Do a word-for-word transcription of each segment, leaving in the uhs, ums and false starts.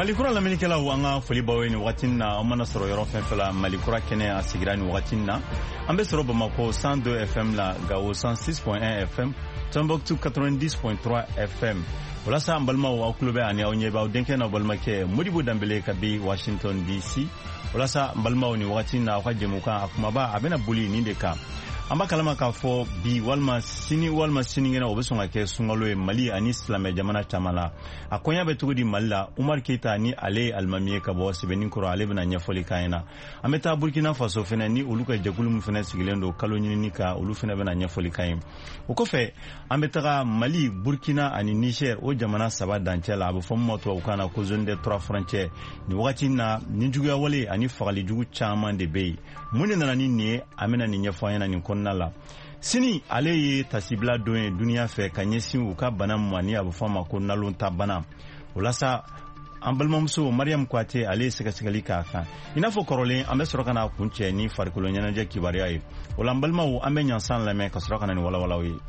Malikura laminikela wanga foli bawe ni watina amana soro yoro fenfela Malikura kene asigira ni watina ambe soro Bamako cent deux F M la Gao cent six point un F M Tombouctou quatre-vingt-dix point trois F M wala sa ambalma wa klube ani onye ba denke na balma ke Modibo Dambele kabi Washington D C wala sa ambalma ni watina kwa jemuka akuma ba abena buli ni deka amba kalama ka fo bi walma sini walma sini ngena obesonga ke sungalo e Mali ani Islam e jamana tamala akonya betugudi Malla Umar Keita ni ale almamiye ka bo sebenin koro ale bena nyafoli kaina ameta Burkina Faso fena ni uluka jagulum fena sigilendo kalonyini ni ka ulu fena bena nyafoli kaim ukofe ameta Mali Burkina ani Niger o jamana saba dancela abu fo moto ukana ko zone de trois frontières ni wakati na ninjuga wale ani fagali jugu chama de bey muni nana ni ne amena ni nyafanya ni konnala sini ale ye tasibla don dunia fe kanyesi uka bana mwani abu fama ko nalon ta bana ulasa ambalmamso Mariam Kwate ale seka sekali kaka inafo korole ambe soroka na kunche ni farikulo nyana je kibariya yi ulambalma u ambe nyansan la me ka soroka na ni wala wala wi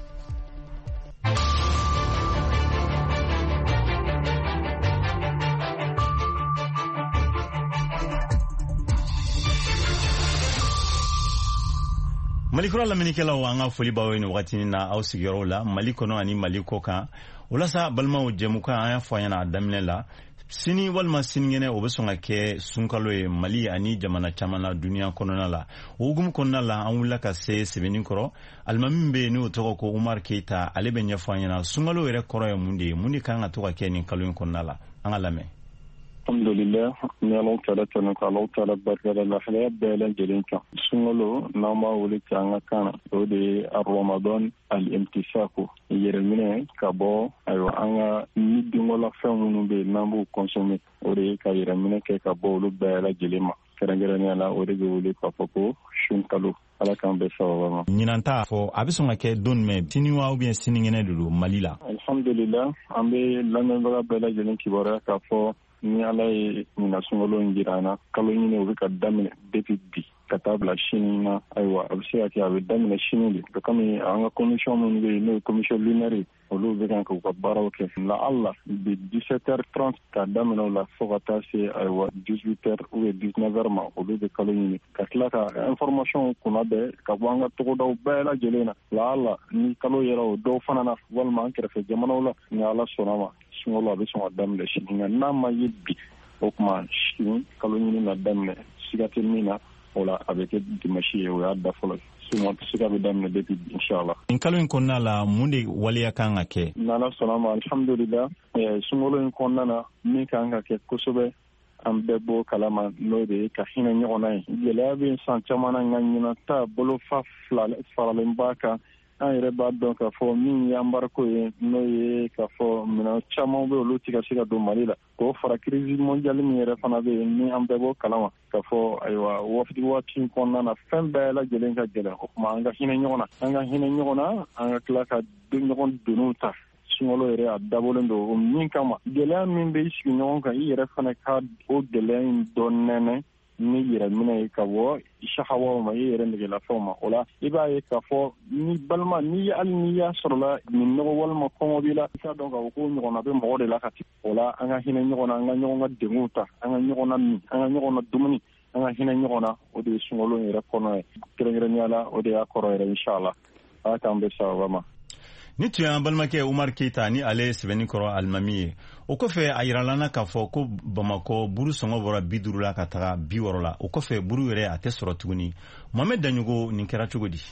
Malikura laminikela wanga foli bawe ni wakati na au sigiro la malikono ani malikoka ulasa balma ujemuka aya fanyana adamine la sini walma siningene obesonga ke sunkalo e Mali ani jamana chamana dunia konona la ugum konona la anwula ka se sebenin koro almamimbe ni utoko ko Umar Keita alebe nyafanyana sunkalo ere koro ya mundi mundi kanga toka ke ni kalo konona la angalame alhamdulillah ni Allah taala tana ka Allah taala barka la haya bela jelinka sungolo nama wuli tanga kana ode ar-ramadan al-imtisaku yeremine kabo ayo anga midingola famunu be nambu consommer ode ka yeremine ke kabo lu bela jelima karangirani ala ode be wuli ka foko shunkalo ala kan be sawa nyinanta fo abisonga ke don me tiniwa ou bien siningene dulu Malila alhamdulillah ambe lananga bela jelinki bora ka fo ni ala ye mina sungalo njirana kalo nyine ubi ka damine depuis bi katabla chini na aywa absi ati abe damine chini li to kami anga commission mun be no commission lunaire olu be kan ko baraw ke la Allah bi dix-sept heures trente ka damine la fogata se aywa dix-huit heures ou dix-neuf heures ma olu be kalo nyine ka klaka information kuna be ka wanga to do bela jelena la Allah ni kalo yero do fanana walma ankere jamana la ni ala sonama sungolo abe son adam le shinga nama yibi okma shin kaloni na damne sigatemina ola avec dimashi o adda folo sumo sigabe damne depuis inshallah in kalon konna la munde waliya kanga ke nana salama alhamdulillah e sungolo in konna na mi kanga ke kusobe am bebo kalama lode ka hina nyona yelabe san chamana nganyina ta bolo fa fla faralembaka an yɛrɛ b'a dɔn k'a fɔ min ye embargo ye n'o ye k'a fɔ minɛn caman bɛ olu ti ka se ka don Mali la k'o fara crise mondiale min yɛrɛ fana bɛ yen ni an bɛɛ b'o kalama k'a fɔ ayiwa waati waati kɔnɔna na fɛn bɛɛ lajɛlen ka gɛlɛn o tuma an ka hinɛ ɲɔgɔn na an ka hinɛ ɲɔgɔn na an ka tila ka ɲɔgɔn doniw ta sunkalo yɛrɛ a dabɔlen don o min kama gɛlɛya min bɛ sigi ɲɔgɔn kan i yɛrɛ fana ka o gɛlɛya in dɔ nɛnɛ ni yɛrɛ minɛ ye ka bɔ sahawa ma i yɛrɛ negelafɛnw ma o la i b'a ye k'a fɔ ni balima ni hali n'i y'a sɔrɔla nin nɔgɔ walima kɔngɔ b'i la i k'a dɔn k'a fɔ ko ɲɔgɔnna bɛ mɔgɔ de la ka tigɛ o la an ka hinɛ ɲɔgɔn na an ka ɲɔgɔn ka degunw ta an ka ɲɔgɔn na min an ka ɲɔgɔn na dumuni an ka hinɛ ɲɔgɔn na o de ye sunkalo yɛrɛ kɔnɔ ye kɛrɛnkɛrɛnnenya la o de y'a kɔrɔ yɛrɛ inshallah ala k'an bɛ sababa ma ni tuya balmakɛ Umar Keita ni ale sɛbɛnni kɔrɔ alimami o kɔfɛ a yiralana k'a fɔ ko Bamako buru sɔngɔ bɔra bi duuru la ka taga bi wɔɔrɔ la o kɔfɛ buru yɛrɛ a tɛ sɔrɔ tuguni Mohamed Daɲogo nin kɛra cogo di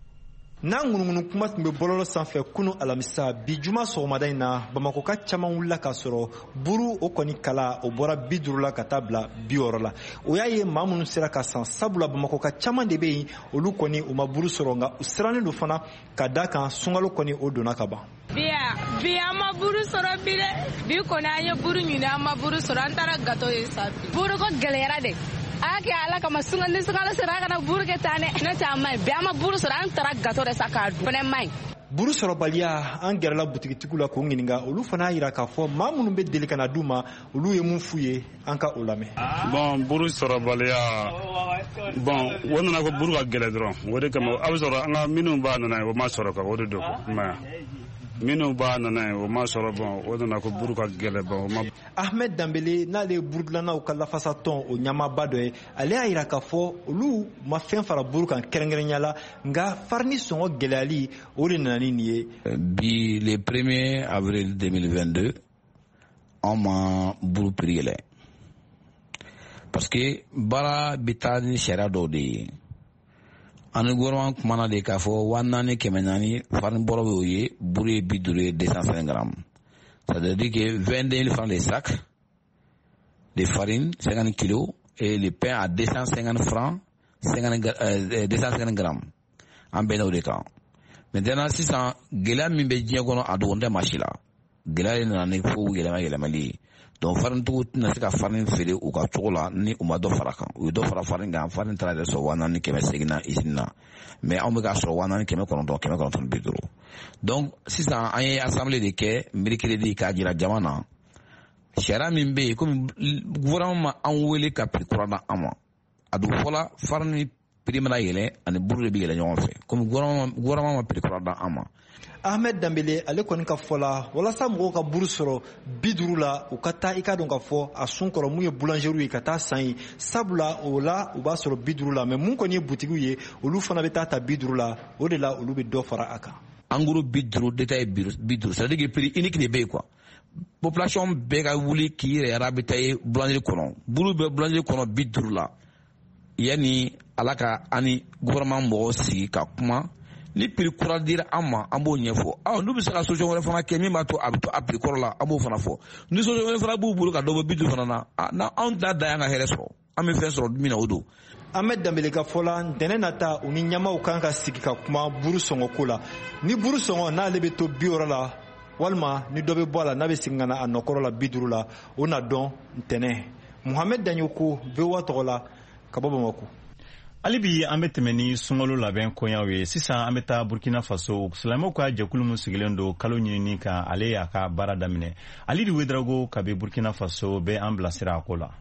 n'a ŋunuŋunu kuma tun bɛ bɔlɔlɔ sanfɛ kunu alamisa bi juma sɔgɔmada in na Bamako ka caman wulila k'a sɔrɔ buru o kɔni kala o bɔra bi duuru la ka taa bila bi wɔɔrɔ la o y'a ye maa minnu sera ka san sabula Bamako ka caman de bɛ yen olu kɔni u ma buru sɔrɔ nka u sirannen don fana ka da kan sunkalo kɔni o donna ka ban bi bi an ma buru sɔrɔ bi dɛ bi kɔni an ye buru ɲini an ma buru sɔrɔ an taara gato ye sa buru ko gɛlɛyara de a kɛ ala kama sunga ni sunkalo sera a kana buru kɛ tan dɛ ne tɛ a ma ɲi bi an ma buru sɔrɔ an taara gato de sa k'a dun fɛnɛ ma ɲi buru sɔrɔbaliya an gɛrɛla butigitigiw la k'o ɲininka olu fana y'a jira k'a fɔ maa minnu bɛ deli ka na d'u ma olu ye mun f'u ye an ka o lamɛn. Bon buru sɔrɔbaliya bon o nana ko buru ka gɛlɛ dɔrɔn o de kama a bɛ sɔrɔ an ka minnu b'a nana o ma sɔrɔ ka o de don ko ma minnu b'a nana o ma sɔrɔ bon o nana ko buru ka gɛlɛ bon o ma. Ahmed Dambele n'ale ye burudilannaaw ka lafasa tɔn o ɲamaba dɔ ye ale y'a yira k'a fɔ olu ma fɛn fara buru kan kɛrɛnkɛrɛnya la nka farini sɔngɔ gɛlɛyali o de nana ni nin ye. Bi le premier avril deux mille vingt-deux an ma buru prix yɛlɛ parce que baara bɛ taa ni sariya dɔw de ye. Ani gouvernement kumana de k'a fɔ wa naani kɛmɛ naani farine bɔrɔ bɛ o ye buru ye bi duuru ye deux cent cinq grammes. C'est-à-dire que vingt-deux mille francs les sacs de farine, cinquante kilos, et le pain à deux cent cinquante francs, cinquante, euh, deux cent cinquante grammes. En ben au cas. Maintenant, si ça, gela mi be diɲɛ kɔnɔ a dogon tɛ masi la. Gela ye nana ni fo yɛlɛma yɛlɛmali ye. Donc farine tigiw tɛna se ka farine feere u ka cogo la ni u ma dɔ fara kan. U ye dɔ fara farine kan, farine taara yɛrɛ sɔrɔ wa naani kɛmɛ segin na usine na. Mais anw bɛ ka sɔrɔ wa naani kɛmɛ kɔnɔntɔn kɛmɛ kɔnɔntɔn ni bi duuru. Donc sisan an ye assemblée de kɛ mercredi k'a jira jama na. Sariya min bɛ yen komi gouvernement ma an wele ka prix kura da an ma. A dun fɔla farine prix mana yɛlɛ ani buru de bɛ yɛlɛ ɲɔgɔn fɛ. Komi gouvernement ma prix kura da an ma. Ahmed Dambele ale kɔni ka fɔ la walasa mɔgɔw ka buru sɔrɔ bi duuru la u ka taa i ka dɔn ka fɔ a sun kɔrɔ mun ye boulangerie ye ka taa san ye sabula o la u b'a sɔrɔ bi duuru la mais mun kɔni ye butigiw ye olu fana bɛ taa ta bi duuru la o de la olu bɛ dɔ fara a kan. En gros bi duuru détail ye bi duuru c'est à dire que prix unique de bɛ yen quoi population bɛɛ ka wuli k'i yɛrɛ yɛrɛ bɛ taa ye boulangerie kɔnɔ buru bɛ boulangerie kɔnɔ bi duuru la yanni ala ka ani gouvernement mɔgɔw sigi ka kuma. Ni prix kura dira an ma an b'o ɲɛfɔ aw n'u bɛ se ka solution wɛrɛ fana kɛ min b'a to a bɛ to a prix kɔrɔ la an b'o fana fɔ ni solution wɛrɛ fana b'u bolo ka dɔ bɔ bi duuru fana na na anw t'a da y'an ka hɛrɛ sɔrɔ an bɛ fɛn sɔrɔ min na o don. Ahmed Dambele ka fɔ la ntɛnɛn nata u ni ɲɛmaaw kan ka sigi ka kuma buru sɔngɔko la ni buru sɔngɔ n'ale bɛ to bi wɔɔrɔ la walima ni dɔ bɛ bɔ a la n'a bɛ segin ka na a nɔkɔrɔ la bi duuru la o na dɔn ntɛnɛn Muhamed Danyoko V O A tɔgɔ la ka bɔ Bamako. Ali bi an bɛ tɛmɛ ni sunkalo labɛn kɔɲɔw ye sisan an bɛ taa Burkina Faso silamɛw ka jɛkulu min sigilen don kalo ɲinini kan ale y'a ka baara daminɛ Ali di Ouedraogo kabi Burkina Faso bɛ an bilasira a ko la.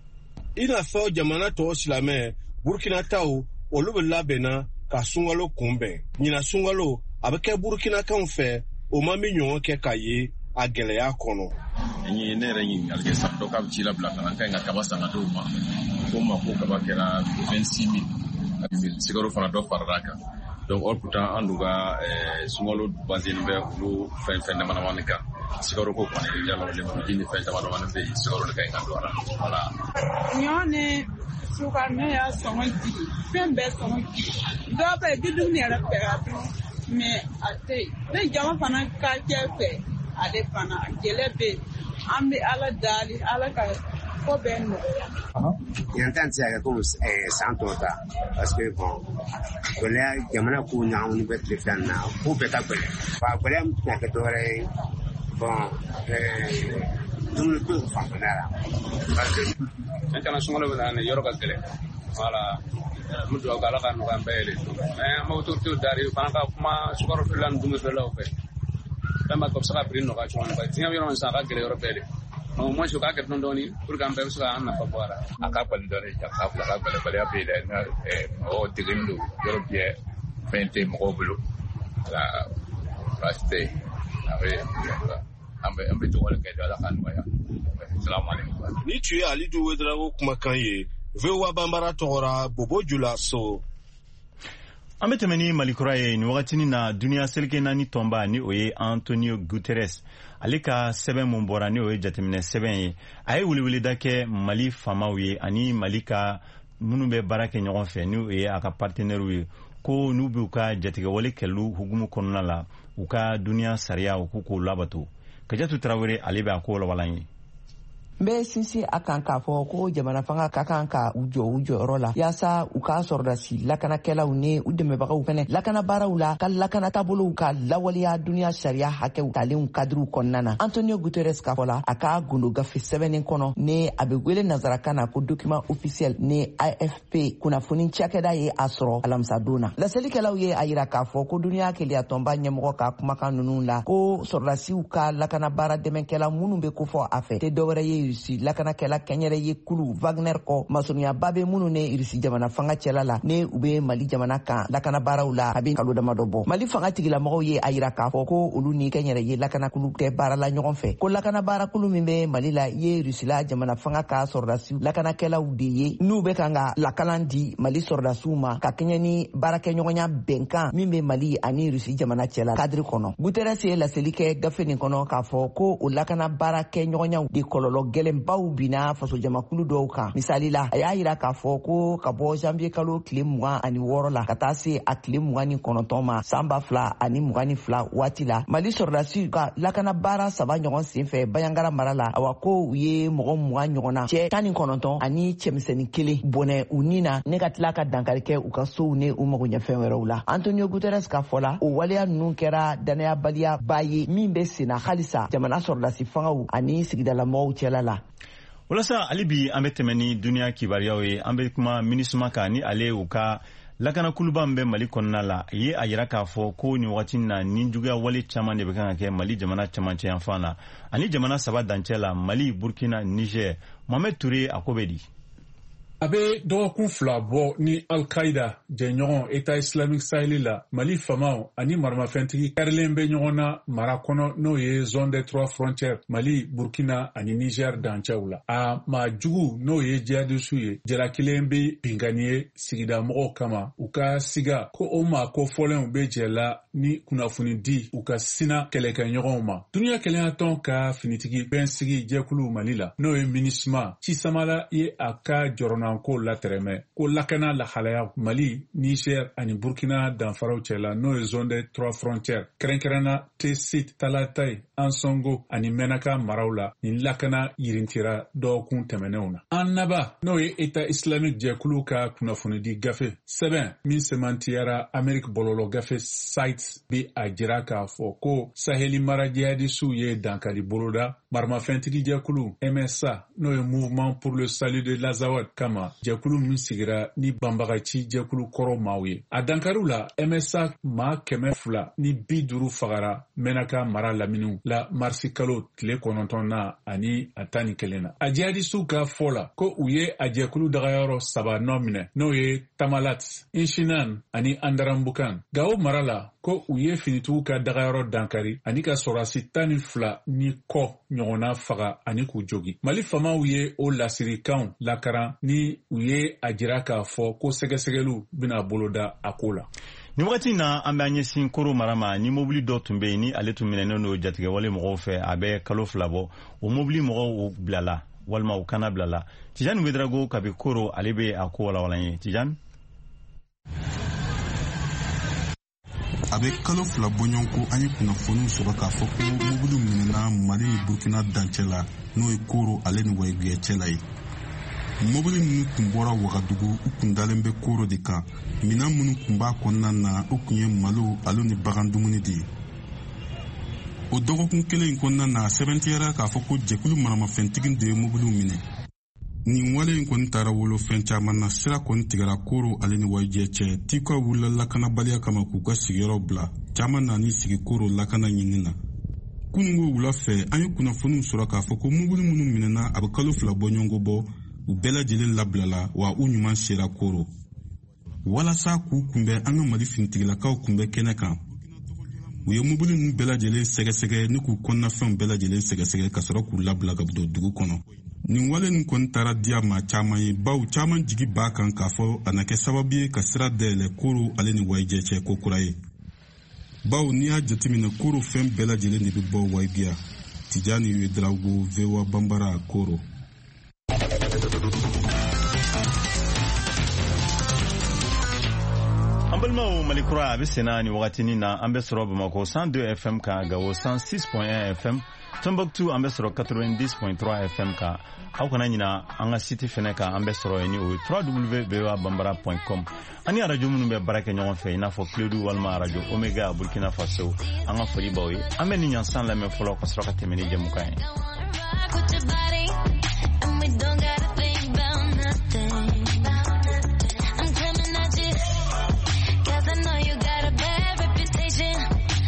I n'a fɔ jamana tɔw silamɛ Burkina taw olu bɛ labɛnna ka sunkalo kunbɛn ɲina sunkalo a bɛ kɛ Burkinakanw fɛ o ma min ɲɔgɔn kɛ ka ye a gɛlɛya kɔnɔ. Ni ne yɛrɛ ɲininkali kɛ san dɔ ka ci labila ka na ka ɲi ka kaba san ka d'o ma ko ma ko kaba kɛra vingt-six mille sigaro fana dɔ farala kan donc or pourtant an dun ka sunkalo basé bɛ olu fɛn fɛn dama damani kan sigaro ko kɔni yala lemuruji ni fɛn dama damani bɛ yen sigaro de ka ɲi ka don a la voilà. ɲɔ ni sukaro ne y'a sɔngɔ jigi fɛn bɛɛ sɔngɔ jigi dɔw bɛ yen bi dumuni yɛrɛ fɛ ka dun mais a tɛ yen ne jama fana ka kɛ fɛ ale fana gɛlɛ bɛ yen an bɛ ala dali ala ka ko bɛɛ nɔgɔya. Yan tɛ se ka kɛ komi san tɔw ta parce que bon gɛlɛya jamana kow ɲagamuni bɛ tile fila nin na ko bɛɛ ka gɛlɛn wa gɛlɛya min tɛna kɛ dɔwɛrɛ ye bon dumuni ko fanfɛla la parce que an kana sunkalo bɛ na yɔrɔ ka gɛlɛn voilà n bɛ dugawu kɛ ala ka nɔgɔya bɛɛ ye mais an bɛ autorité dari fana ka kuma sukaro feerela ni dumuni feerelaw fɛ fɛn b'a to a bɛ se ka prix nɔgɔya cogo min na diɲɛ bɛ yɔrɔ min sisan a ka gɛlɛn yɔrɔ bɛɛ de au moins o k'a kɛ dɔɔni dɔɔni pour que an bɛɛ bɛ se ka an nafa bɔ a la. A ka bali dɔɔni ja k'a fila ka balibaliya bɛ yen dɛ mɔgɔw degeni don yɔrɔ bɛɛ fɛn tɛ mɔgɔw bolo la baasi tɛ yen a bɛ an bɛ an bɛ tɔgɔli kɛ ala ka nɔgɔya salamaleykum. Ni tun ye Ali di Ouedraogo kumakan ye V O A Banbara tɔgɔra Bobo Jula So. An bɛ tɛmɛ ni Malikura ye nin wagatinin na duniya seleke naani tɔnba ni o ye Antonio Guterres ale ka sɛbɛn mun bɔra ni o ye jateminɛ sɛbɛn ye a ye weleweleda kɛ Mali faamaw ye ani Mali ka minnu bɛ baara kɛ ɲɔgɔn fɛ ni o ye a ka partenaires ye ko n'u b'u ka jatigɛwale kɛlu hukumu kɔnɔna la u ka duniya sariya u k'u k'o labato Kajatu Tarawele ale bɛ a ko lawalan ye. N bɛ sinsin a kan k'a fɔ ko jamana fanga ka kan ka u jɔ u jɔyɔrɔ la yaasa u k'a sɔrɔdasi lakanakɛlaw ni u dɛmɛbagaw fɛnɛ lakana baaraw la ka lakana taabolow ka lawaleya duniya sariya hakɛw talenw kadiriw kɔnɔna na. Antonio Guterres ka fɔ la a ka gundo gafe sɛbɛnnin kɔnɔ ni a bɛ wele nazarakan na ko document officiel ni A F P kunnafoni cakɛda ye a sɔrɔ alamisa don na. Laselikɛlaw ye a yira k'a fɔ ko duniya keleya tɔnba ɲɛmɔgɔ ka kumakan ninnu la ko sɔrɔdasiw ka lakana baara dɛmɛkɛla minnu bɛ kofɔ a fɛ tɛ dɔwɛrɛ ye irisi lakanakɛla kɛɲɛrɛ ye kulu Wagner kɔ masuruyaba bɛ minnu ne irisi jamana fanga cɛla la ne u bɛ Mali jamana kan lakana baaraw la a bɛ kalo damadɔ bɔ. Mali fanga tigilamɔgɔw ye a yira k'a fɔ ko olu ni kɛɲɛrɛ ye lakanakulu tɛ baara la ɲɔgɔn fɛ ko lakana baarakulu min bɛ Mali la ye irisi la jamana fanga ka sɔrɔdasiw lakanakɛlaw de ye n'u bɛ kan ka lakalan di Mali sɔrɔdasiw ma ka kɛɲɛ ni baarakɛɲɔgɔnya bɛnkan min bɛ Mali ani irisi jamana cɛla kadiri kɔnɔ. Guterres ye laseli kɛ gafe nin kɔnɔ k'a fɔ ko o lakana baarakɛɲɔgɔnyaw de kɔlɔlɔ gɛlɛnbaw binna fasojamakulu dɔw kan. Misali la a y'a yira k'a fɔ ko ka bɔ janvier kalo tile mugan ani wɔɔrɔ la ka taa se a tile mugan ni kɔnɔntɔn ma san ba fila ani mugan ni fila waati la Mali sɔrɔdasiw ka lakana baara saba ɲɔgɔn senfɛ Bayangara mara la awa ko u ye mɔgɔ mugan ɲɔgɔn na cɛ tan ni kɔnɔntɔn ani cɛmisɛnnin kelen bɔnɛ u ni na ne ka tila ka dankari kɛ u ka sow ne u mago ɲɛ fɛn wɛrɛw la. Antonio Guterres ka fɔ la o waleya ninnu kɛra danayabaliya ba ye min bɛ senna halisa jamana sɔrɔdasi fangaw ani sigidalamɔgɔw cɛla la. Walasa hali bi an bɛ tɛmɛ ni duniya kibaruyaw ye an bɛ kuma MINUSMA kan ni ale u ka lakanakuluba min bɛ Mali kɔnɔna la a ye a yira k'a fɔ ko nin wagati na ni juguya wale caman de bɛ kan ka kɛ Mali jamana camancɛ yanfan na ani jamana saba dancɛ la Mali, Burkina, Niger. Mohamed Touré a ko bɛ di. A bɛ dɔgɔkun fila bɔ ni Al-Qaida jɛɲɔgɔn État islamique Sahel la Mali famaw ani maramafɛntigi karilen bɛ ɲɔgɔn na mara kɔnɔ n'o ye zone des trois frontières Mali, Burkina ani Niger dancɛw la. A maa jugu n'o ye jihadisiw ye jala kelen bɛ bingani ye sigida mɔgɔw kama u ka siga ko o maa kofɔlenw bɛ jɛ la ni kunnafoni di u ka sina kɛlɛkɛɲɔgɔnw ma. Duniya kɛlɛyatɔn ka finitigi bɛnsigi jɛkulu Mali la n'o ye MINUSMA Cisamala ye a ka jɔrɔna ko latɛrɛmɛ ko lakana lahalaya Mali, Niger ani Burkina danfaraw cɛla n'o ye zone des trois frontières kɛrɛnkɛrɛnna Tesit, Talatay, Ansongo ani Menaka maraw la ni lakana yirintira dɔgɔkun tɛmɛnenw na. An naba n'o ye État islamique jɛkulu ka kunnafonidi gafe sɛbɛn min semantiyara Amérique bɔlɔlɔ gafe sites bi a jira k'a fɔ ko Saheli mara jihadisiw ye dankari boloda maramafɛntigi jɛkulu M S A n'o ye Mouvement pour le salut de l'Azawad kama jɛkulu min sigira ni banbagaci jɛkulu kɔrɔ maaw ye. A dankariw la M S A maa kɛmɛ fila ni bi duuru fagara Menaka mara laminiw la marisi kalo tile kɔnɔntɔn na ani a tan ni kelen na. A jihadisiw ka fɔ la ko u ye a jɛkulu dagayɔrɔ saba nɔ minɛ n'o ye Tamalat, Inshinan ani Andarambukan. Gao mara la ko u ye finitigiw ka dagayɔrɔ dankari ani ka sɔrɔdasi tan ni fila ni kɔ ɲɔgɔnna faga ani k'u jogi. Mali famaw ye o lasirikanw lakaran ni u ye a jira k'a fɔ ko sɛgɛsɛgɛliw bɛna boloda a ko la. Ni wagati na an bɛ ɲɛsin Koro mara ma ni mobili dɔ tun bɛ yen ni ale tun minɛnen don jatigɛwale mɔgɔw fɛ a bɛ kalo fila bɔ o mobili mɔgɔw bilala walima u kana bilala. Tijani Ouedraogo kabi Koro ale bɛ a ko walawala ye. Tijani. A bɛ kalo fila bɔɲɔgɔn ko an ye kunnafoniw sɔrɔ k'a fɔ ko mobiliw minɛna Mali ni Burkina dancɛ la n'o ye Koro ale ni Wayiguya cɛ la ye. Mobili ninnu tun bɔra Wagadugu u kun dalen bɛ Koro de kan minɛn minnu tun b'a kɔnɔna na o kun ye malo ale ni bagan dumuni de ye. O dɔgɔkun kelen in kɔnɔna na sɛbɛntiyara k'a fɔ ko jɛkulu maramafɛntigi de ye mobiliw minɛ. Nin wale in kɔni taara wolo fɛn caman na sira kɔni tigɛra Koro ale ni Wayiguya cɛ Tikwa wulila lakanabaliya kama k'u ka sigiyɔrɔ bila caman na ni sigi Koro lakana ɲini na. Kunungo wula fɛ an ye kunnafoniw sɔrɔ k'a fɔ ko mobili minnu minɛna a bɛ kalo fila bɔɲɔgɔnko bɔ u bɛɛ lajɛlen labilala wa u ɲuman sera Koro. Walasa k'u kunbɛn an ka Mali finitigilakaw kunbɛn kɛnɛ kan u ye mobili ninnu bɛɛ lajɛlen sɛgɛsɛgɛ ni k'u kɔnɔnafɛnw bɛɛ lajɛlen sɛgɛsɛgɛ ka sɔrɔ k'u labila ka don dugu kɔnɔ. Nin wale nin kɔni taara diya maa caman ye baw caman jigi b'a kan k'a fɔ a na kɛ sababu ye ka sira dayɛlɛ Koro ale ni Wayiguya cɛ ko kura ye. Baw n'i y'a jateminɛ Koro fɛn bɛɛ lajɛlen de bɛ bɔ Wayiguya. Tijani Ouedraogo, V O A Bambara, Koro. An balimaw Malikura a bɛ senna ni wagatinin na an bɛ sɔrɔ Bamako cent deux F M kan Gao cent six point un F M Tombouctou an bɛ sɔrɔ quatre-vingt-dix point trois F M kan aw kana ɲina an ka site fɛnɛ kan an bɛ sɔrɔ yen ni o ye w w w point v o a bambara point com ani arajo minnu bɛ baara kɛ ɲɔgɔn fɛ i n'a fɔ Clédou walima arajo Omega Burkina Faso an ka foli b'aw ye an bɛ nin ɲansan lamɛn fɔlɔ ka sɔrɔ ka tɛmɛ ni jɛmukan ye.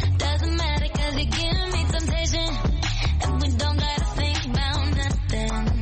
Then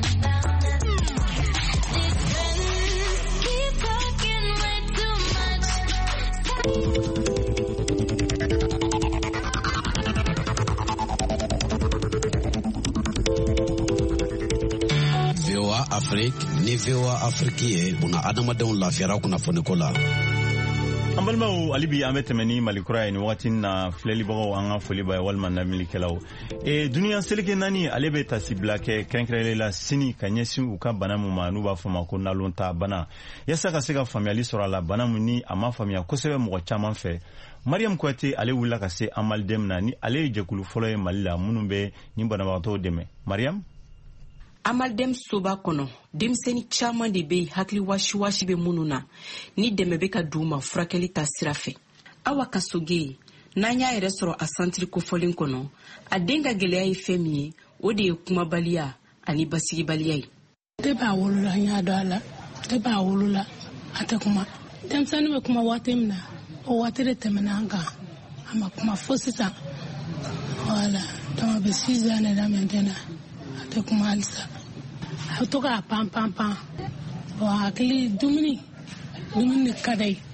V O A Afrique ni V O A Afrique ye buna adamadenw lafiyara kunnafoniko la. An balimaw hali bi an bɛ tɛmɛ ni malikura ye ni wagati na filɛlibagaw an ka foli b'a ye walima lamilikɛlaw. E duniya seleke naani ale bɛ tasibila kɛ kɛrɛnkɛrɛnnen la sini ka ɲɛsin u ka bana min ma n'u b'a fɔ ma ko nalonta bana yasa ka se ka faamuyali sɔrɔ a la bana min ni a ma faamuya kosɛbɛ mɔgɔ caman fɛ. Mariam Kuyate ale wulila ka se Amalden na ni ale ye jɛkulu fɔlɔ ye Mali la minnu bɛ ni banabagatɔw dɛmɛ. Mariam Amalden soba kɔnɔ denmisɛnnin caman de bɛ hakili wasiwasi bɛ minnu na ni dɛmɛ bɛ ka d'u ma furakɛli ta sira fɛ. Awa Kasoge n'an y'a yɛrɛ sɔrɔ a santiri kofɔlen kɔnɔ a den ka gɛlɛya ye fɛn min ye o de ye kumabaliya ani basigibaliya ye. De b'a wolola n y'a dɔn a la de b'a wolola a tɛ kuma denmisɛnnin bɛ kuma waati min na o waati de tɛmɛna an kan a ma kuma fo sisan voilà donc a bɛ six ans de la maintenant a tɛ kuma halisa a bɛ to k'a pan pan pan bon hakili dumuni dumuni ka d'a ye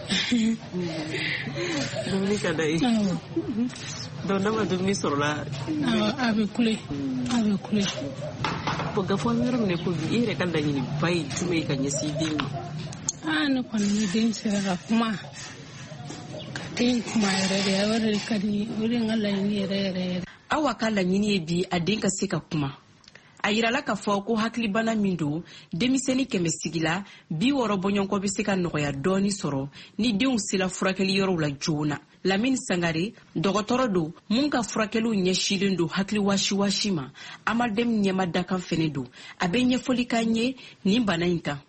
dumuni ka d'a ye donc n'a ma dumuni sɔrɔla a bɛ kule a bɛ kule bon gafɔ an yɔrɔ minɛ ko bi e yɛrɛ ka laɲini ba ye jumɛn ye ka ɲɛsin den ma. Ah ne kɔni ni den sera ka kuma ka den kuma yɛrɛ de o de ka di o de n ka laɲini yɛrɛ yɛrɛ yɛrɛ. Awa ka laɲini ye bi a den ka se ka kuma. A yirala k'a fɔ ko hakilibana min don denmisɛnnin kɛmɛ sigi la bi wɔɔrɔ bɔɲɔgɔnkɔ bɛ se ka nɔgɔya dɔɔni sɔrɔ ni denw sera furakɛli yɔrɔw la joona. Lamini Sangare dɔgɔtɔrɔ don mun ka furakɛliw ɲɛsilen don hakili wasiwasi ma Amalden ɲɛma dakan fɛnɛ don a bɛ ɲɛfɔli k'an ye nin bana in kan.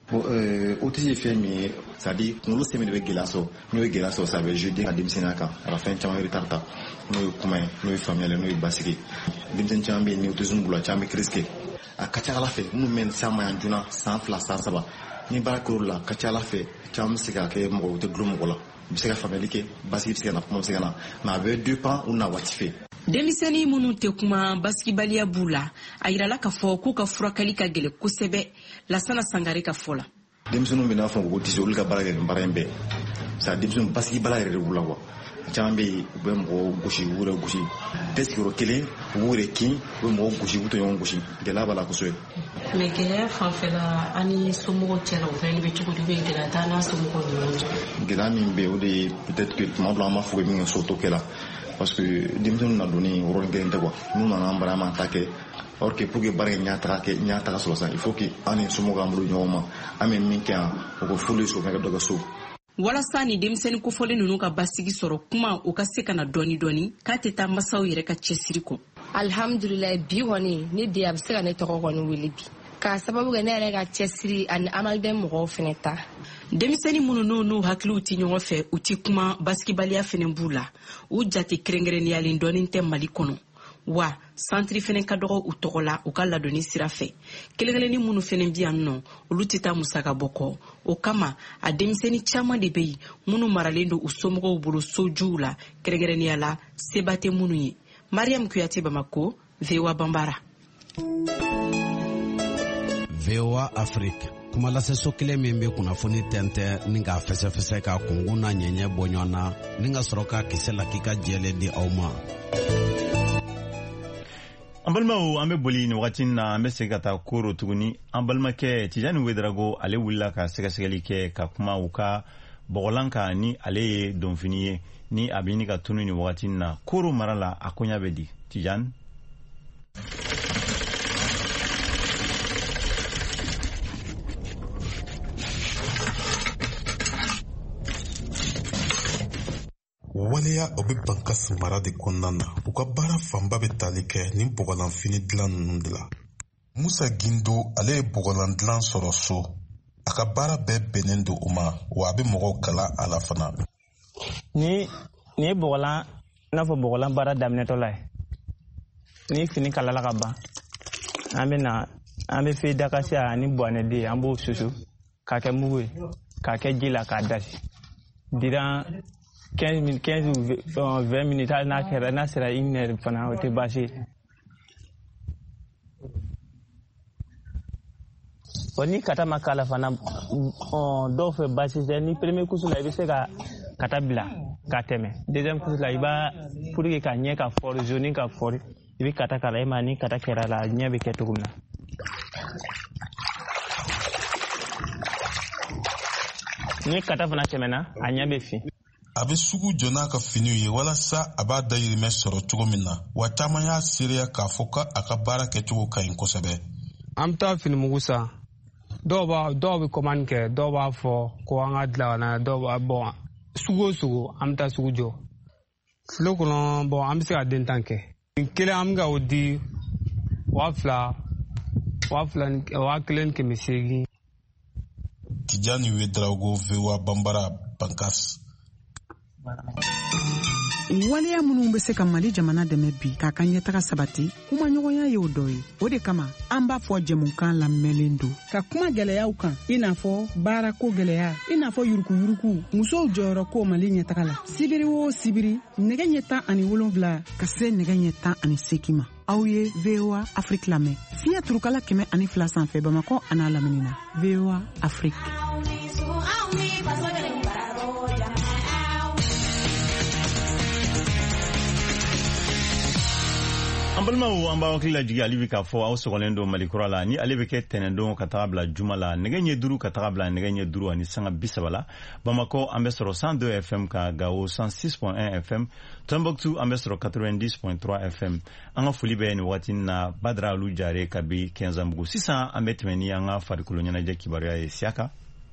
Autisme ye fɛn min ye c'est à dire kunkolo sɛmɛ de bɛ gɛlɛya sɔrɔ n'o ye gɛlɛya sɔrɔ ça veut dire ka denmisɛnninya kan a ka fɛn caman retard ta n'o ye kuma ye n'o ye faamuyali n'o ye basigi denmisɛnnin caman bɛ yen ni autisme b'u la caman bɛ crise kɛ a ka ca ala fɛ minnu bɛ s'a ma yan joona san fila san saba ni baara kɛr'o la a ka ca ala fɛ caman bɛ se ka kɛ mɔgɔ u tɛ dulon mɔgɔ la u bɛ se ka faamuyali kɛ basigi bɛ se ka na kuma bɛ se ka na mais a bɛ dépend u na waati fɛ. Denmisɛnnin minnu tɛ kuma basigibaliya b'u la a yirala k'a fɔ k'u ka furakɛli ka gɛlɛn kosɛbɛ Lasana Sangare ka fɔ la. Denmisɛnninw bɛ n'a fɔ ko tise olu ka baara kɛ nin baara in bɛɛ c'est denmisɛnninw basigibala yɛrɛ de b'u la quoi caman bɛ yen u bɛ mɔgɔw gosi u yɛrɛ gosi bɛɛ sigiyɔrɔ kelen u b'u yɛrɛ kin u bɛ mɔgɔw gosi u tɛ ɲɔgɔn gosi gɛlɛya b'a la kosɛbɛ. Mais gɛlɛya fanfɛla ani somɔgɔw cɛla o fɛnɛ bɛ cogo di bɛ gɛlɛya t'an n'a somɔgɔw ni ɲɔgɔn cɛ. Gɛlɛya min bɛ yen o de ye peut-être que tuma dɔ an b'a fɔ ko min ka so to kɛ la parce que denmisɛnninw na donni yɔrɔnin kelen tɛ quoi n'u nana an bara an b'an ta kɛ or que pour que baara in ɲa taga kɛ ɲa taga sɔrɔ sisan il faut que an ni somɔgɔw an bolo ɲɔgɔn ma an bɛ min kɛ yan o ko foli so fɛn ka dɔ kɛ so. Walasa ni denmisɛnnin kofɔlen ninnu ka basigi sɔrɔ kuma o ka se ka na dɔɔni dɔɔni k'a tɛ taa masaw yɛrɛ ka cɛsiri kɔ. Alhamdulillah bi kɔni ne den a bɛ se ka ne tɔgɔ kɔni wele bi k'a sababu kɛ ne yɛrɛ ka cɛsiri ani Amalden mɔgɔw fɛnɛ ta. Denmisɛnnin minnu n'u n'u hakiliw tɛ ɲɔgɔn fɛ u tɛ kuma basigibaliya fɛnɛ b'u la u jate kɛrɛnkɛrɛnniyalen dɔɔni tɛ Mali kɔnɔ wa santiri fɛnɛ ka dɔgɔ u tɔgɔ la u ka ladonni sira fɛ kelen-kelenni minnu fɛnɛ bi yan nɔ olu tɛ taa musaka bɔ kɔ o kama a denmisɛnnin caman de bɛ yen minnu maralen don u somɔgɔw bolo sojuw la kɛrɛnkɛrɛnniya la seba tɛ minnu ye. Mariam Kuyate, Bamako, V O A Bambara. V O A Afrique kuma laseso kelen min bɛ kunnafoni tɛntɛn ni k'a fɛsɛfɛsɛ ka kungun n'a ɲɛɲɛ bɔ ɲɔgɔn na ni ka sɔrɔ ka kisɛ la k'i ka jɛlen di aw ma. An balimaw an bɛ boli ni wagati na an bɛ segin ka taa Koro tuguni an balimakɛ Tijani Wederago ale wulila ka sɛgɛsɛgɛli kɛ ka kuma u ka bɔgɔlan kan ni ale ye donfini ye ni a bɛ ɲini ka tunu ni wagati na Koro mara la a koɲa bɛ di Tijani. waleya o bɛ Bankasi mara de kɔnɔna na u ka baara fanba bɛ tali kɛ ni bɔgɔlanfini dilan ninnu de la. Musa Gindo ale ye bɔgɔlan dilan sɔrɔ so a ka baara bɛɛ bɛnnen don u ma wa a bɛ mɔgɔw kalan a la fana. Ni ni ye bɔgɔlan i n'a fɔ bɔgɔlan baara daminɛtɔla ye ni fini kalala ka ban an bɛ na an bɛ fe dakasi ani buwanɛden an b'o susu k'a kɛ mugu ye k'a kɛ ji la k'a dasi diran quinze minutes quinze ou vingt minutes hali n'a kɛra n'a sera une heure fana o tɛ baasi ye. ni kata makala fana dɔw fɛ baasi tɛ ni premier course la i bɛ se ka kata bila ka tɛmɛ deuxième course la i b'a pour que ka ɲɛ ka fɔri zone ka fɔri i bɛ kata kala e ma ni kata kɛra la ɲɛ bɛ kɛ cogo min na. ni kata fana tɛmɛna a ɲɛ bɛ fin. a bɛ sugu jɔ n'a ka finiw ye walasa a b'a dayirimɛ sɔrɔ cogo min na wa caman y'a seereya k'a fɔ ko a ka baara kɛcogo ka ɲi kosɛbɛ. an bɛ taa finimugu san dɔw b'a dɔw bɛ commande kɛ dɔw b'a fɔ ko an ka dilan ka na dɔw b'a bɔn sugu o sugu an bɛ taa sugu jɔ tile kɔnɔ bɔn an bɛ se ka den tan kɛ kelen an bɛ ka o di waa fila waa fila waa kelen ni kɛmɛ seegin. Tijani Wedraogo Vewa Bambara Bankas. waleya minnu bɛ se ka Mali jamana dɛmɛ bi k'a ka ɲɛtaga sabati kuma ɲɔgɔnya ye o dɔ ye o de kama an b'a fɔ jɛmukan lamɛnlen don ka kuma gɛlɛyaw kan i n'a fɔ baarako gɛlɛya i n'a fɔ yurukuyuruku musow jɔyɔrɔ ko Mali ɲɛtaga la sibiri o sibiri nɛgɛ ɲɛ tan ani wolonwula ka se nɛgɛ ɲɛ tan ani seegin ma aw ye V O A Afrique lamɛn fiɲɛ turukala kɛmɛ ani fila sanfɛ Bamakɔ an'a lamini na V O A Afrique. an balimaw an b'a hakili lajigi ale bɛ k'a fɔ aw sɔgɔlen don Malikura la ni ale bɛ kɛ tɛnɛndon ka taga bila juma la nɛgɛ ɲɛ duuru ka taga bila nɛgɛ ɲɛ duuru ani sanga bi saba la Bamakɔ an bɛ sɔrɔ cent deux F M ka Gao cent six point un F M Tombouctou an bɛ sɔrɔ quatre-vingt-dix point trois F M an ka foli bɛ nin waati na Badara Alu Jare kabi Kɛnzanbugu sisan an bɛ tɛmɛ ni an ka farikolo ɲɛnajɛ kibaruya ye Siaka.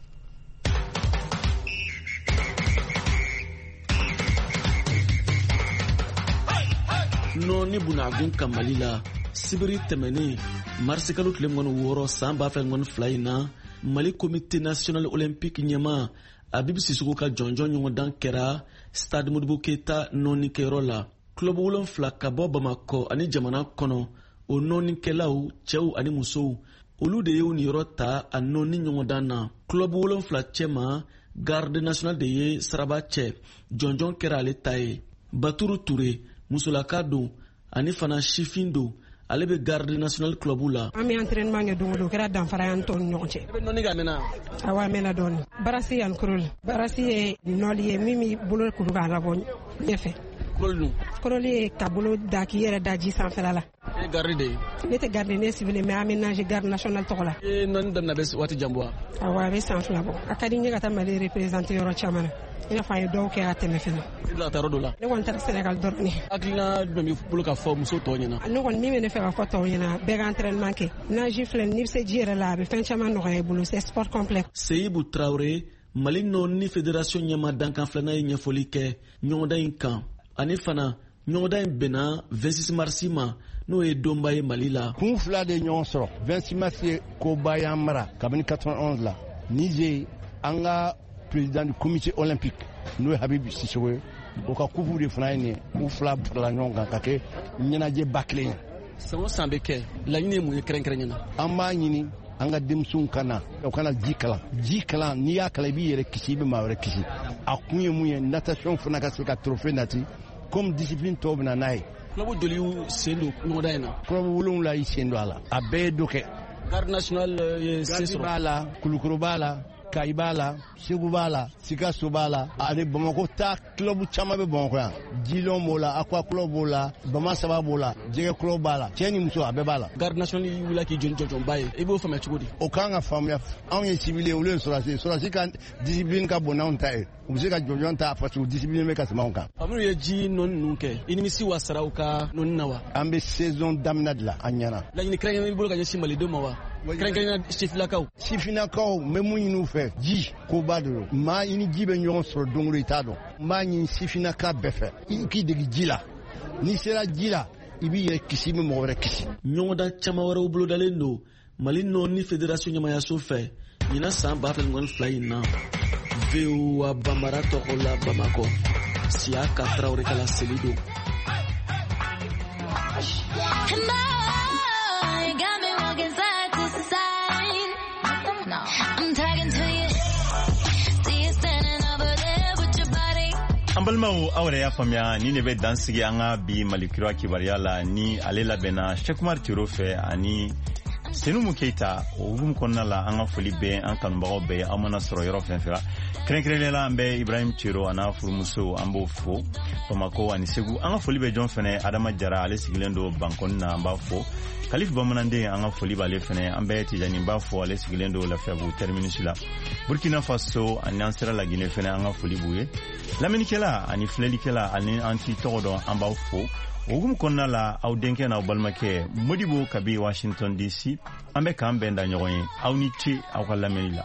no ni bunagun ka Mali la sibiri tɛmɛnen marisi kalo tile mɔni wɔɔrɔ san b'a fɛ ŋɔni fila in na Mali comité national olympique ɲɛma Abibu Sisoko ka jɔnjɔn ɲɔgɔndan kɛra stade Modibo Keita nɔɔnikɛyɔrɔ la club wolonfila ka bɔ Bamakɔ ani jamana kɔnɔ o nɔɔnikɛlaw cɛw ani musow olu de ye u niyɔrɔ ta a nɔɔni ɲɔgɔndan na club wolonfila cɛma garde national de ye saraba cɛ jɔnjɔn kɛra ale ta ye Baturu Ture musolaka don ani fana sifin don ale bɛ garde national club la. an bɛ entraînement kɛ don o don kɛra danfara y'an tɔw ni ɲɔgɔn cɛ. i bɛ nɔni ka mɛnna. awɔ a mɛnna dɔɔni. barasi yan kuroli barasi ye nɔli ye min bɛ bolo kuru k'a labɔ ɲɛfɛ. kuroli dun. kuroli ye ka bolo da k'i yɛrɛ da ji sanfɛla la. e ye garde de ye. ne tɛ garde ne ye civil mais an bɛ nager garde national tɔgɔ la. e nɔni daminɛ bɛ waati jan bɔ wa. awɔ a bɛ san fila bɔ a ka di n ye ka taa Mali représenter yɔrɔ caman na. i n'a fɔ a ye dɔw kɛ a tɛmɛ fɛnɛ. i bila ka taa yɔrɔ dɔ la. ne kɔni taara Sénégal dɔrɔn. hakilina jumɛn b'i bolo ka fɔ muso tɔw ɲɛna. ne kɔni min bɛ ne fɛ ka fɔ tɔw ɲɛna bɛɛ ka entraînement kɛ nage filɛ n'i bɛ se ji yɛrɛ la a bɛ fɛn caman nɔgɔya i bolo c'est sport complet. Seyibu Traoré Mali nɔni fédération ɲɛma dankan filanan ye ɲɛfɔli kɛ ɲɔgɔndan in kan ani fana ɲɔgɔndan in bɛnna vingt-six mars ma n'o ye donba ye Mali la. kun fila de ɲɔgɔn sɔrɔ vingt-six mars ye koba y'an mara kabini quatre-vingt-onze la Niger an ka président du comité olympique n'o ye Habibu Sisoko ye o ka kufu de fana ye nin ye k'u fila farala ɲɔgɔn kan ka kɛ ɲɛnajɛba kelen ye. san o san bɛ kɛ laɲini ye mun ye kɛrɛnkɛrɛnnen na. an b'a ɲini an ka denmisɛnw ka na u kana ji kalan ji kalan n'i y'a kalan i b'i yɛrɛ kisi i bɛ maa wɛrɛ kisi a kun ye mun ye natation fana ka se ka trophée nati comme discipline tɔw bɛ na n'a ye. club joli y'u sen don ɲɔgɔndan in na. club wolonwula y'i sen don a la a bɛɛ ye dɔ kɛ. garde national ye sen sɔrɔ. garde b'a la Kulukoro b'a la Kayi b'a la Segu b'a la Sikaso b'a la ani Bamakɔ ta club caman bɛ Bamakɔ yan Jilɔn b'o la Aqua club b'o la Bamasaba b'o la Jɛgɛ club b'a la cɛ ni muso a bɛɛ b'a la. garde national yi wuli k'i jɔn jɔnjɔnba ye i b'o faamuya cogo di. o kan ka faamuya anw ye civil ye olu ye sɔrɔdasi sɔrɔdasi ka discipline ka bon n'anw ta ye u bɛ se ka jɔnjɔn ta parce que discipline bɛ ka tɛmɛ anw kan. minnu ye ji nɔni ninnu kɛ i nimisi wasara u ka nɔni na wa. an bɛ saison daminɛ de la an ɲɛna. laɲini kɛrɛnkɛrɛnnen b'i bolo ka ɲɛsin Malidenw ma wa. kɛrɛnkɛrɛnnen sifinakaw. sifinakaw n bɛ mun ɲini u fɛ ji koba de don maa i ni ji bɛ ɲɔgɔn sɔrɔ don o don i t'a dɔn n b'a ɲini sifinaka bɛɛ fɛ i k'i dege ji la n'i sera ji la i b'i yɛrɛ kisi i bɛ mɔgɔ wɛrɛ kisi. ɲɔgɔndan caman wɛrɛw bolodalen don Mali nɔni fédération ɲɛmayaso fɛ ɲinan san ba fila ni fila in na V O A Bambara tɔgɔ la Bamakɔ Siaka Traoré kala seli don. an balimaw aw yɛrɛ y'a faamuya ni ne bɛ dansigi an ka bi Malikura kibaruya la ni ale labɛnna Cheick Umar Tiro fɛ ani Senumu Keita o gum konna la anga foli be an kanbago be amana soro yoro fenfera krenkrenle la ambe Ibrahim Chiro ana furumuso ambo fo Bamako ani Segu anga foli be John Fene Adama Jara ale sigilendo bankonna amba fo Khalif Bamanande anga foli bale fene ambe Tijani mba fo ale sigilendo la fiabu terminus la Burkina Faso ani ansera la Guinée fene anga foli buye Lamenikela ani Flelikela ani anti torodon amba fo Ogum konna la aw denke na balmake Modibo kabi Washington D C ambe kambe nda nyoyin aw ni ci aw kala menila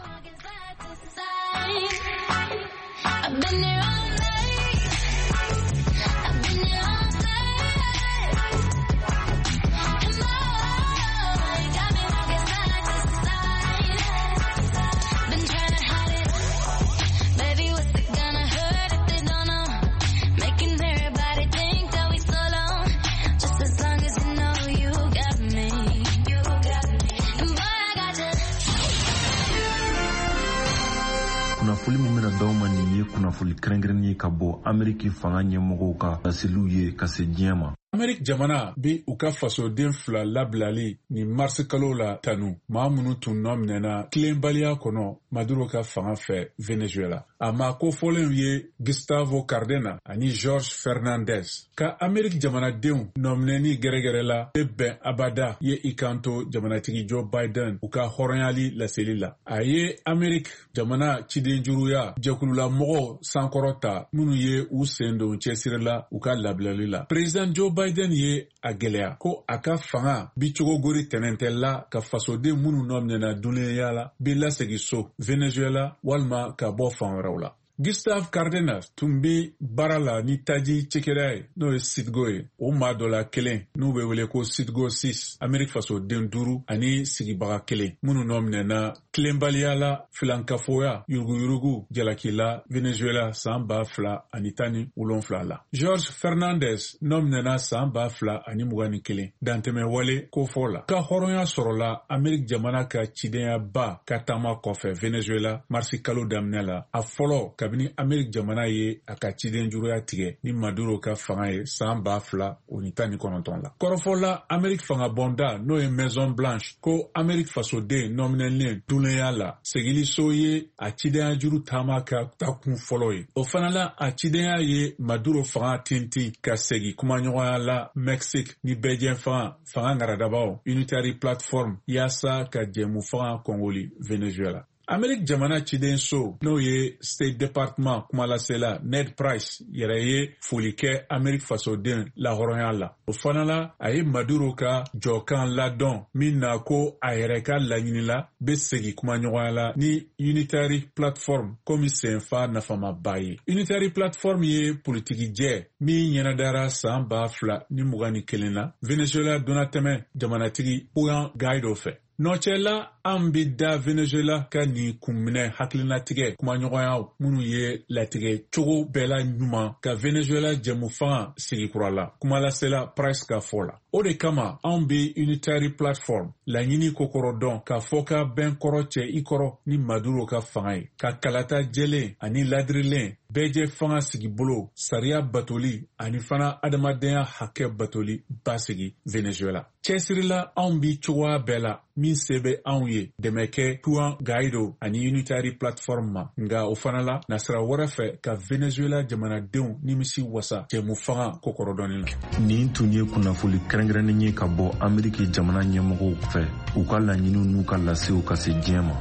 Fuli mumina dawma ni ye kuna fuli krengreni ka bo Ameriki fanga ɲɛmɔgɔw ka laseliw ye ka se diɲɛ ma. Amerik jamana bi u ka fasoden fila labilali ni marsi kalo la tanu maa minnu tun nɔ minɛna tilenbaliya kɔnɔ Maduro ka fanga fɛ Venezuela. A ma kofɔlenw ye Gustavo Cardena ani George Fernandez ka Amerik jamanadenw nɔminɛni gɛrɛgɛrɛ la bɛ bɛn abada ye i kanto jamanatigi Joe Biden u ka hɔrɔnyali laseli la. A ye Amerik jamana cidenjuruya jɛkulula mɔgɔw sankɔrɔta minnu ye u sen don cɛsirila u ka labilali la. President Joe Biden ye a gɛlɛya ko a ka fanga bi cogo gori tɛnɛntɛ la ka fasoden minnu nɔ minɛna dunuya la bi lasegi so Venezuela walima ka bɔ fan wɛrɛw la. Gustave Cardenas tun bi baara la ni taji cikɛda ye n'o ye Citgo ye. O maa dɔ la kelen n'u bɛ wele ko Citgo six Amerik fasoden duuru ani sigibaga kelen minnu nɔ minɛna tilenbaliya la filankafoya yuruguyurugu jalaki la Venezuela san ba fila ani tan ni wolonfila la. George Fernandez nɔ minɛna san ba fila ani mugan ni kelen dantɛmɛ wale kofɔ la. Ka hɔrɔnya sɔrɔla Amerik jamana ka cidenya ba ka taama kɔfɛ Venezuela marisi kalo daminɛ la. A fɔlɔ kabini Amerik jamana ye a ka ciden juruya tigɛ ni Maduro ka fanga ye san ba fila o ni tan ni kɔnɔntɔn la. Kɔrɔfɔla Amerik fanga bɔnda n'o ye Maison Blanche ko Amerik fasoden nɔminɛlen dunuya la segiliso ye a cidenya juru taama ka takun fɔlɔ ye. O fana la a cidenya ye Maduro fanga tintin ka segi kumaɲɔgɔnya la Mexique ni bɛɛjɛn fanga fanga ŋaradabaw Unitary Platform yaasa ka jɛmu fanga kɔngoli Venezuela. Amerik jamana ciden so n'o ye State Department kumalasela Ned Price yɛrɛ ye foli kɛ Amerik fasoden lahɔrɔnya la. O fana la a ye Maduro ka jɔkan ladɔn min na ko a yɛrɛ ka laɲini la bɛ segi kumaɲɔgɔnya la ni Unitary Platform komi senfa nafamaba ye. Unitary Platform ye politikijɛ min ɲɛnadara san ba fila ni mugan ni kelen na Venezuela donatɛmɛ jamanatigi Juan Guaido fɛ. Nɔcɛla an bi da Venezuela ka nin kunminɛ hakilinatigɛ kumaɲɔgɔnyaw minnu ye latigɛ cogo bɛɛ la ɲuman ka Venezuela jɛmu fanga sigi kura la kumalasela Price ka fɔ la. O de kama an bi Unitary Platform laɲini kokɔrɔ dɔn ka fɔ ka bɛn kɔrɔ cɛ i kɔrɔ ni Maduro ka fanga ye ka kalata jɛlen ani ladirilen bɛɛjɛ fanga sigi bolo sariya batoli ani fana adamadenya hakɛ batoli basigi Venezuela. Cɛsirila anw bi cogoya bɛɛ la min se bɛ anw ye dɛmɛ kɛ Juan Guaido ani Unitary Platform ma nga o fana la nasira wɛrɛ fɛ ka Venezuela jamanadenw nimisi wasa jɛmu fanga kokɔrɔdɔnni la. Nin tun ye kunnafoli kɛrɛnkɛrɛnnen ye ka bɔ Ameriki jamana ɲɛmɔgɔw fɛ u ka laɲiniw n'u ka lasew ka se diɲɛ ma.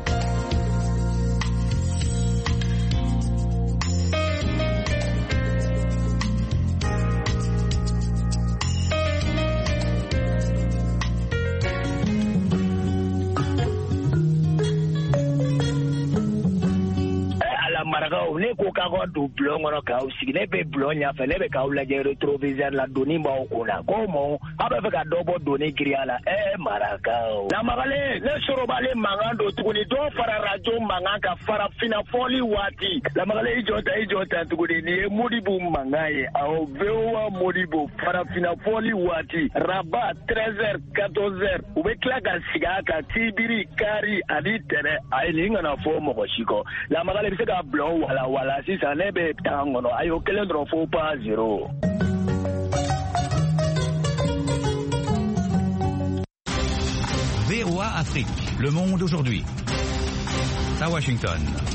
Ne ko k'a ka don bulon kɔnɔ k'aw sigi ne bɛ bulon ɲɛfɛ ne bɛ k'aw lajɛ rétroviseur la doni b'aw kun na ko mɔ aw bɛ fɛ ka dɔ bɔ doni giriya la ɛ marakaw. Lamagalen ne sorobali mankan don tuguni dɔw fara rajo mankan ka fara finafɔli waati Lamagalen i jɔ ta i jɔ ta tuguni nin ye Modibo mankan ye aw V O A Modibo fara finafɔli waati Rabat treize heures quatorze heures u bɛ tila ka sigi a kan Tibiri Kari ani Tɛnɛ ayi nin kana fɔ mɔgɔ si kɔ Lamagalen bɛ se ka bulon wala wala sisan ne bɛ tan kɔnɔ a y'o kelen dɔrɔn fo pas zéro. V V O A Afrique. Le monde aujourd'hui. À Washington.